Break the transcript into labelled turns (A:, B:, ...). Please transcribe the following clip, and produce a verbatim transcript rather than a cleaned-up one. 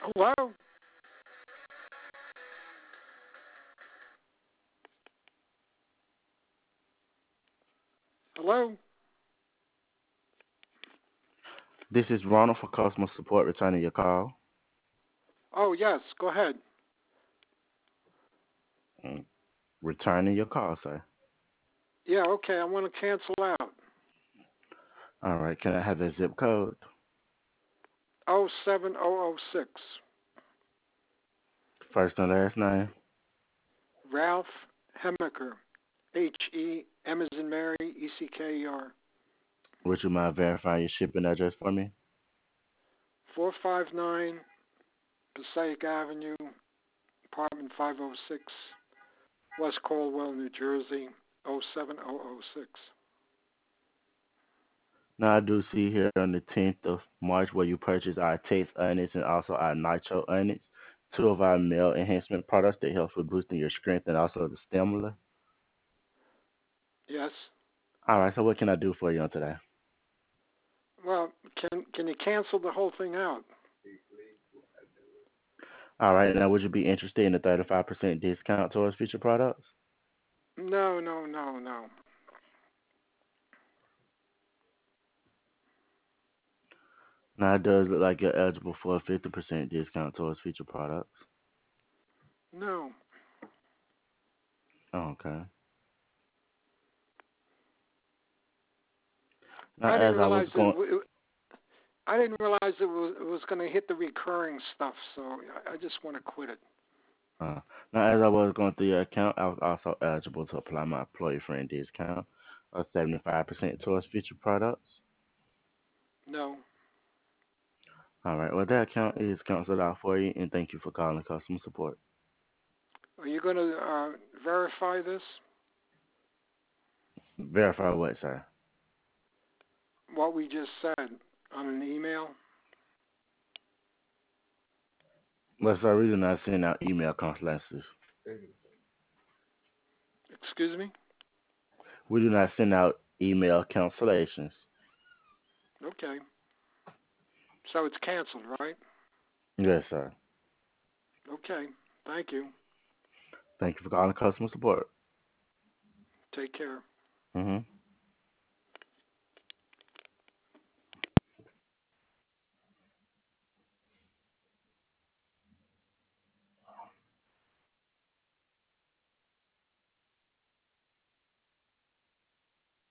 A: Hello? Hello?
B: This is Ronald for customer support returning your call.
A: Oh, yes, go ahead.
B: Mm, Returning your call, sir.
A: Yeah, okay, I want to cancel out.
B: All right, can I have the zip code?
A: Oh seven oh oh six.
B: First and last name?
A: Ralph Hemaker. H E M as in Mary, E C K E R.
B: Would you mind verifying your shipping address for me?
A: four five nine Passaic Avenue, apartment five oh six, West Caldwell, New Jersey, oh seven oh oh six.
B: Now, I do see here on the tenth of March where you purchased our Taste Onions and also our Nitro Onions, two of our male enhancement products that helps with boosting your strength and also the stamina.
A: Yes.
B: All right, so what can I do for you on today?
A: Well, can can you cancel the whole thing out?
B: All right, now would you be interested in a thirty-five percent discount towards future products?
A: No, no, no, no.
B: Now, it does look like you're eligible for a fifty percent discount towards future products.
A: No.
B: Okay. Now,
A: I didn't
B: as I was
A: realize it.
B: going,
A: w- I didn't realize it was it was going to hit the recurring stuff. So I, I just want to quit it.
B: uh, now as I was going through your account, I was also eligible to apply my employee friend discount of seventy-five percent towards future products.
A: No.
B: All right. Well, that account is canceled out for you, and thank you for calling customer support.
A: Are you going to uh, verify this?
B: Verify what, sir?
A: What we just said on an email?
B: Well, sir, we do not send out email cancellations.
A: Excuse me?
B: We do not send out email cancellations.
A: Okay. So it's canceled, right?
B: Yes, sir.
A: Okay. Thank you.
B: Thank you for calling customer support.
A: Take care.
B: Mm-hmm.